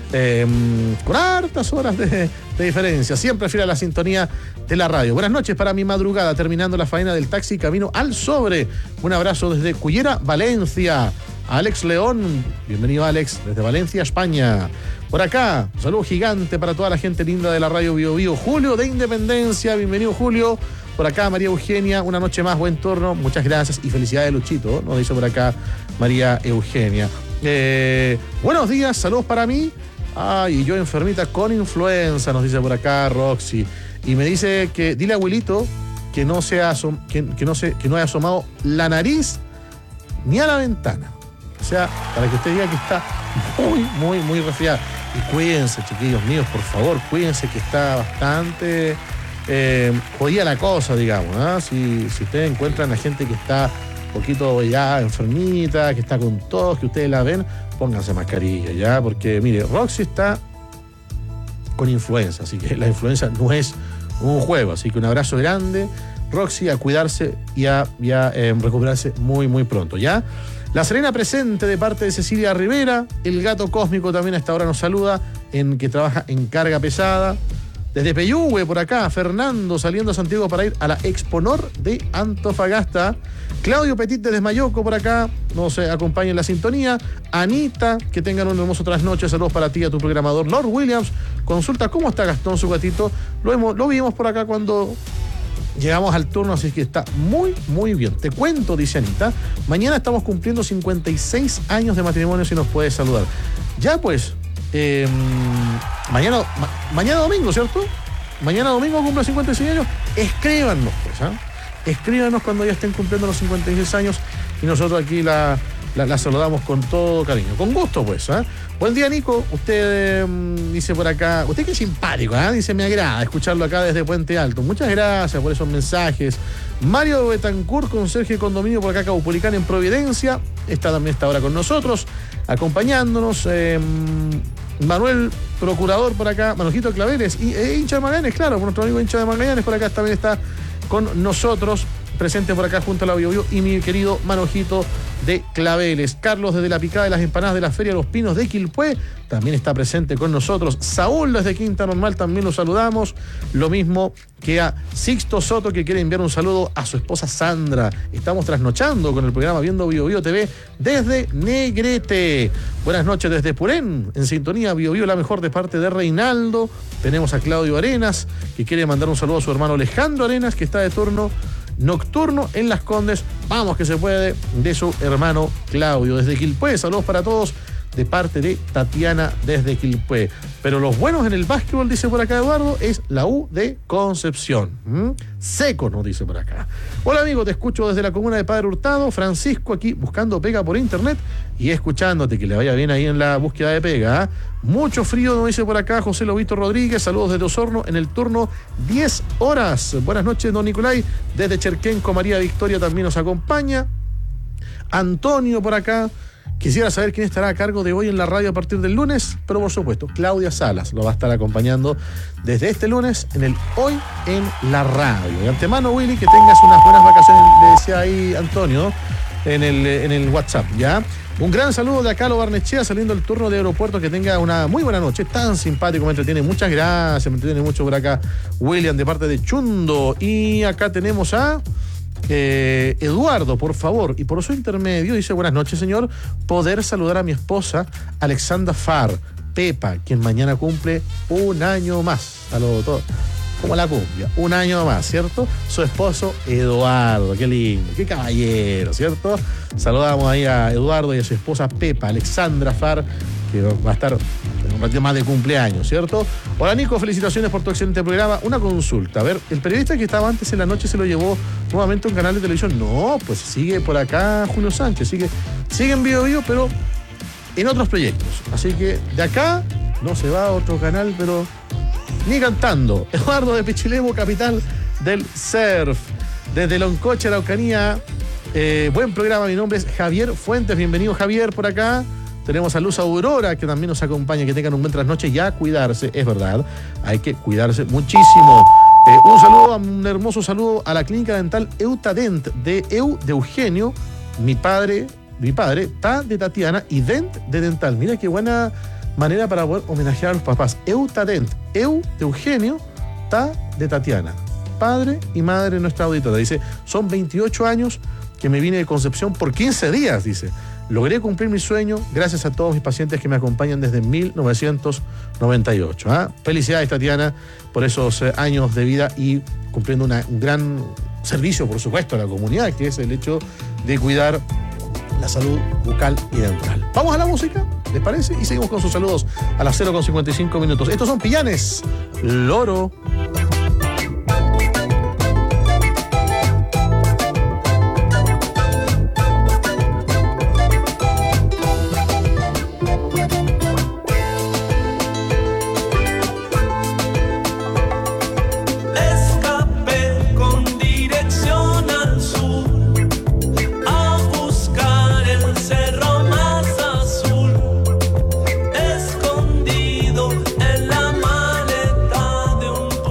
con hartas horas de diferencia. Siempre fiel a la sintonía de la radio. Buenas noches para mi madrugada, terminando la faena del taxi camino al sobre. Un abrazo desde Cullera, Valencia. Alex León, bienvenido Alex, desde Valencia, España. Por acá, un saludo gigante para toda la gente linda de la radio Bio Bio. Julio de Independencia, bienvenido Julio. Por acá María Eugenia, una noche más, buen turno, muchas gracias y felicidades Luchito, nos dice por acá María Eugenia. Buenos días, saludos para mí. Ay, yo enfermita con influenza, nos dice por acá Roxy. Y me dice que dile a abuelito que no haya asomado la nariz ni a la ventana. O sea, para que usted diga que está muy resfriado. Y cuídense, chiquillos míos, por favor, cuídense, que está bastante jodida la cosa, digamos. Si ustedes encuentran a gente que está un poquito ya enfermita, que está con tos, que ustedes la ven, pónganse mascarilla, ¿ya? Porque, mire, Roxy está con influenza, así que la influenza no es un juego. Así que un abrazo grande, Roxy, a cuidarse y a recuperarse muy pronto, ¿ya? La Serena presente de parte de Cecilia Rivera. El Gato Cósmico también a esta hora nos saluda, que trabaja en carga pesada. Desde Peyúgue, por acá, Fernando saliendo a Santiago para ir a la Exponor de Antofagasta. Claudio Petit desde Mayoco por acá nos acompaña en la sintonía. Anita, que tengan un hermoso trasnoche. Saludos para ti y a tu programador Lord Williams. Consulta cómo está Gastón, su gatito. Lo vimos por acá cuando llegamos al turno, así que está muy bien. Te cuento, dice Anita, mañana estamos cumpliendo 56 años de matrimonio, si nos puedes saludar. Ya pues, mañana domingo, ¿cierto? Mañana domingo cumple 56 años. Escríbanos, pues, escríbanos cuando ya estén cumpliendo los 56 años y nosotros aquí la saludamos con todo cariño. Con gusto, pues. Buen día, Nico. Usted dice por acá, usted que es simpático, dice, me agrada escucharlo acá desde Puente Alto. Muchas gracias por esos mensajes. Mario Betancourt con Sergio Condominio por acá, Caupolicán en Providencia. También está ahora con nosotros, acompañándonos. Manuel Procurador por acá, Manojito Claveres, y hincha de Magallanes, claro, nuestro amigo hincha de Magallanes por acá también está con nosotros, presente por acá junto a la Bio Bio, y mi querido Manojito de Claveles. Carlos desde la Picada de las Empanadas de la Feria de los Pinos de Quilpué también está presente con nosotros. Saúl desde Quinta Normal también lo saludamos, lo mismo que a Sixto Soto, que quiere enviar un saludo a su esposa Sandra. Estamos trasnochando con el programa Viendo Bio Bio TV desde Negrete. Buenas noches desde Purén, en sintonía Bio Bio, la mejor, de parte de Reinaldo. Tenemos a Claudio Arenas, que quiere mandar un saludo a su hermano Alejandro Arenas, que está de turno nocturno en Las Condes. Vamos que se puede, de su hermano Claudio. Desde Quilpué, saludos para todos de parte de Tatiana desde Quilpué. Pero los buenos en el básquetbol, dice por acá Eduardo, es la U de Concepción. Seco, nos dice por acá. Hola amigo, te escucho desde la comuna de Padre Hurtado. Francisco aquí buscando pega por internet y escuchándote, que le vaya bien ahí en la búsqueda de pega. Mucho frío, nos dice por acá José Lobito Rodríguez. Saludos desde Osorno en el turno 10 horas. Buenas noches, don Nicolai. Desde Cherquenco, María Victoria también nos acompaña. Antonio por acá. Quisiera saber quién estará a cargo de hoy en la radio a partir del lunes, pero por supuesto, Claudia Salas lo va a estar acompañando desde este lunes en el Hoy en la Radio. De antemano, Willy, que tengas unas buenas vacaciones, le decía ahí Antonio en el WhatsApp, ¿ya? Un gran saludo de acá a Lo Barnechea, saliendo el turno de aeropuerto, que tenga una muy buena noche, tan simpático, me entretiene, muchas gracias, me entretiene mucho por acá William de parte de Chundo. Y acá tenemos a Eduardo, por favor, y por su intermedio, dice: buenas noches, señor, poder saludar a mi esposa Alexandra Farr, Pepa, quien mañana cumple un año más. Saludos a todos. Como la cumbia, un año más, ¿cierto? Su esposo Eduardo, qué lindo, qué caballero, ¿cierto? Saludamos ahí a Eduardo y a su esposa Pepa, Alexandra Farr, que va a estar en un ratito más de cumpleaños, ¿cierto? Hola Nico, felicitaciones por tu excelente programa. Una consulta, a ver, el periodista que estaba antes en la noche se lo llevó nuevamente a un canal de televisión. No, pues sigue por acá Julio Sánchez, sigue en Bio, pero en otros proyectos. Así que de acá no se va a otro canal, pero ni cantando. Eduardo de Pichilemu, capital del surf. Desde Loncoche, Araucanía. Buen programa, mi nombre es Javier Fuentes. Bienvenido, Javier, por acá. Tenemos a Luz Aurora, que también nos acompaña. Que tengan un buen trasnoche y a cuidarse, es verdad. Hay que cuidarse muchísimo. Un hermoso saludo a la clínica dental Eutadent de Eugenio, mi padre, Ta de Tatiana y Dent de Dental. Mira qué buena manera para poder homenajear a los papás. Eutadent, Eu de Eugenio, Ta de Tatiana. Padre y madre de nuestra auditora. Dice, son 28 años que me vine de Concepción por 15 días, dice. Logré cumplir mi sueño gracias a todos mis pacientes que me acompañan desde 1998. Felicidades, Tatiana, por esos años de vida y cumpliendo un gran servicio, por supuesto, a la comunidad, que es el hecho de cuidar la salud bucal y dental. Vamos a la música, ¿les parece? Y seguimos con sus saludos a las 0:55 minutos. Estos son Pillanes, Loro. Escondido en la maleta de un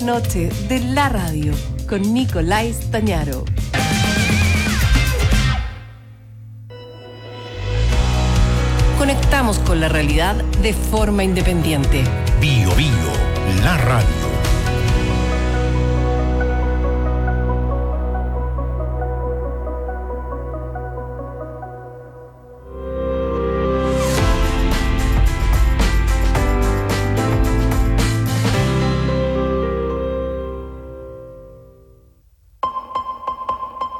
noche de la radio con Nicolás Tañaro. Conectamos con la realidad de forma independiente. Bio Bio, la radio.